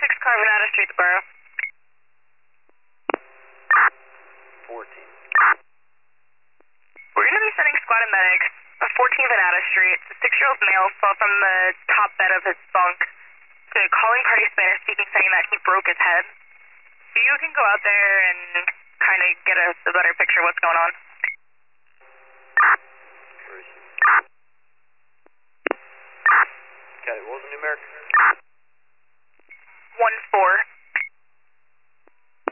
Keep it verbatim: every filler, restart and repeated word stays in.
six Carbonata Street, the borough. fourteen. We're going to be sending squad and medics. A fourteen Venata Street. The six-year-old male fell from the top bed of his bunk to a calling party Spanish speaking, saying that he broke his head. So you can go out there and kind of get a, a better picture of what's going on. Where is he?